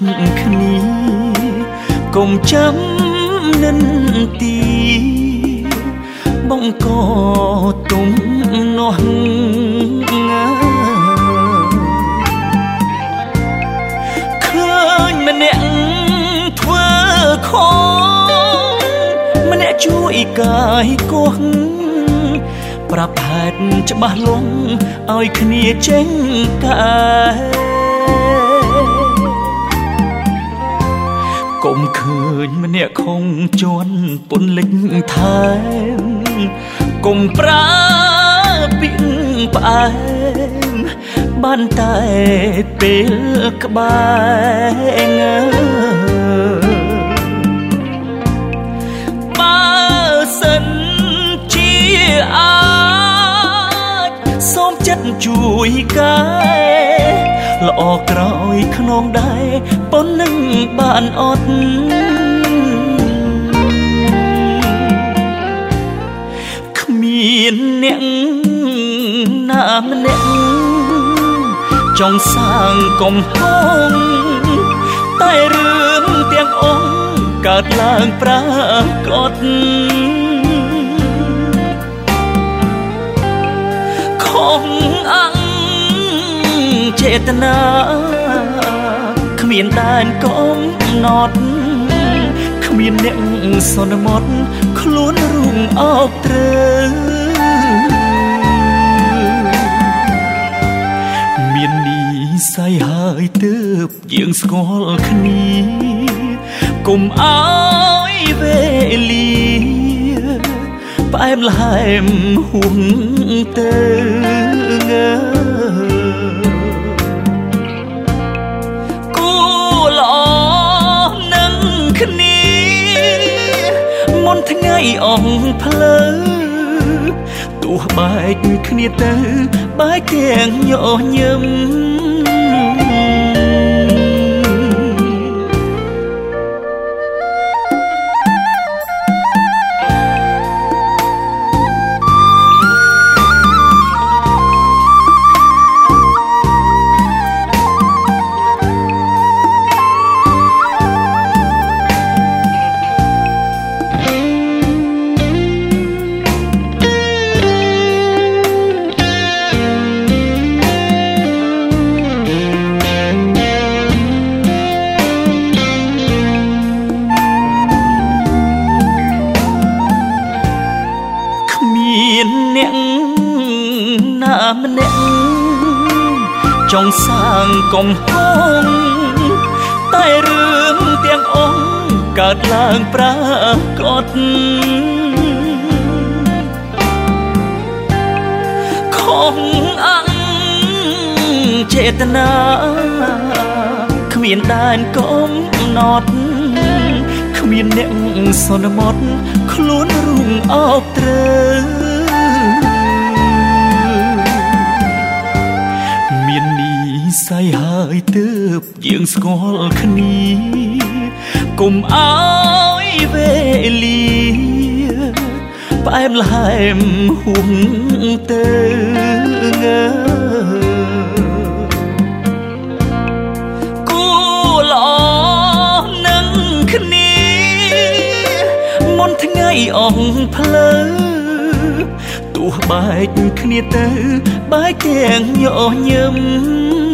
គ្នាកុំចាំនិនទីបង្កទុំនោះឃើញម្នាក់ធ្វើខុសម្នាក់ជួយកាយកោះប្រាប់ហេតុច្បាស់លាស់ឲ្យគ្នាចេញកែកុំឃើញម្នាក់ខំជន់ពន្លិចថែមកុំប្រើពីផ្អែមបានតែពេលក្បែរបើសិនជាអាចសូមចិត្តជួយកែល្អក្រោយខ្នងដែរប៉ុននឹងបានអត់គ្មានអ្នកណាម្នាក់ចង់សាងកំហុសតែរឿងទាំងអស់កើតឡើងប្រាកដខំអង្គចេតនាគ្មានដែនកំណត់គ្មានអ្នកសន្មត់ខ្លួនរុងអោបត្រូវមាននិស្ស័យហើយទើបយើងស្គាល់គ្នាកុំអោយវេលាផ្អែមល្ហែមហួងទៅគូល្អនឹងគ្នាមុនថ្ងៃអស់ផ្លូវទោះបែកគ្នាទៅបែកទាំងញញឹមអ្នកណាម្នាក់ចង់សាងកំហុសតែរឿងទាំងអស់កើតឡើងប្រាកដខំអង្គចេតនាគ្មានដែនកំណត់គ្មានអ្នកសន្មត់ខ្លួនរុងអោបត្រូវមាននិស្ស័យហើយទើបយើងស្គាល់គ្នាកុំអោយវេលាផ្អែមល្ហែមហួងទៅគូល្អនឹងគ្នាមុនថ្ងៃអស់ផ្លូវទោះបែកគ្នាទៅបែកទាំងញញឹម